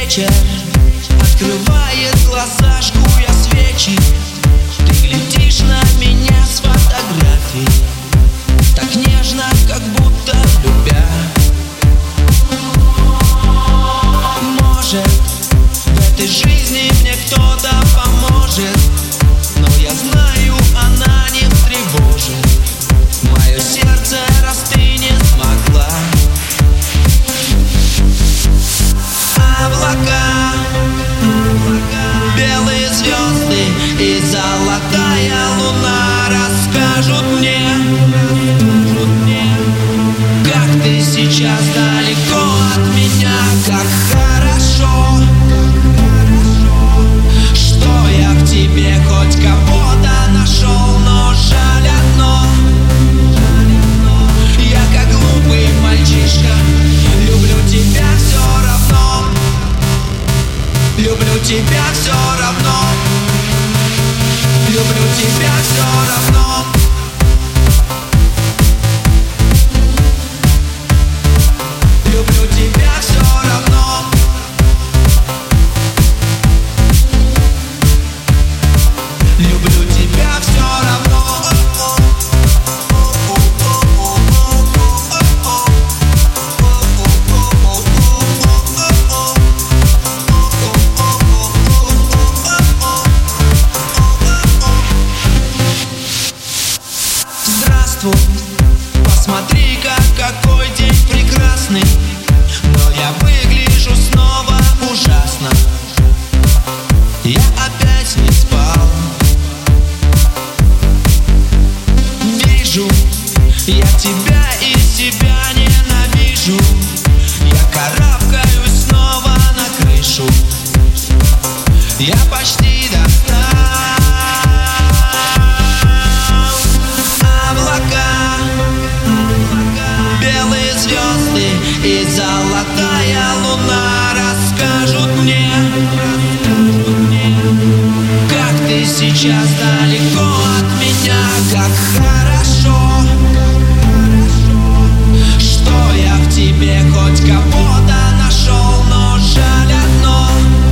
вечер открывает глаза, жгуя свечи. Ты глядишь на меня с фотографий, так нежно, как будто любя. Может, в этой жизни мне кто-то поможет, но я знаю, она не встревожит мое сердце, раз ты не смогла. Облака, белые звезды и золотая луна расскажут мне, как ты сейчас далеко от меня, как хорошо, что я в тебе хоть кого-то нашел. Но жаль одно, я как глупый мальчишка люблю тебя все равно. Люблю тебя все равно. Люблю тебя все равно. Люблю тебя все равно. Люблю тебя все равно. Здравствуй, посмотри-ка, какой день прекрасный, но я выгляжу снова ужасно. Я опять не спал. Вижу, я тебя и себя ненавижу. Я карабкаюсь снова на крышу. Я почти достал. Облака, белые звезды и золотая луна расскажут мне, как ты сейчас далеко от меня, как хорошо, что я в тебе хоть кого-то нашел. Но жаль одно,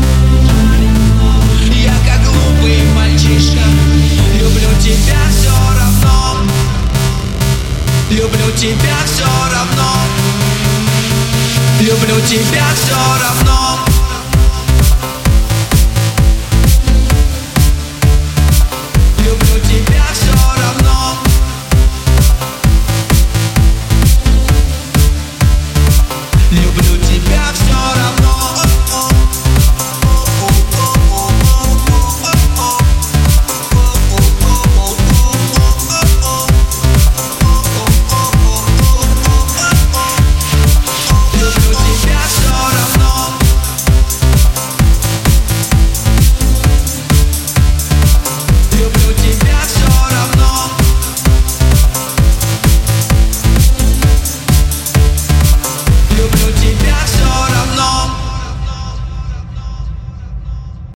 я как глупый мальчишка люблю тебя все равно. Люблю тебя все равно. Люблю тебя все равно.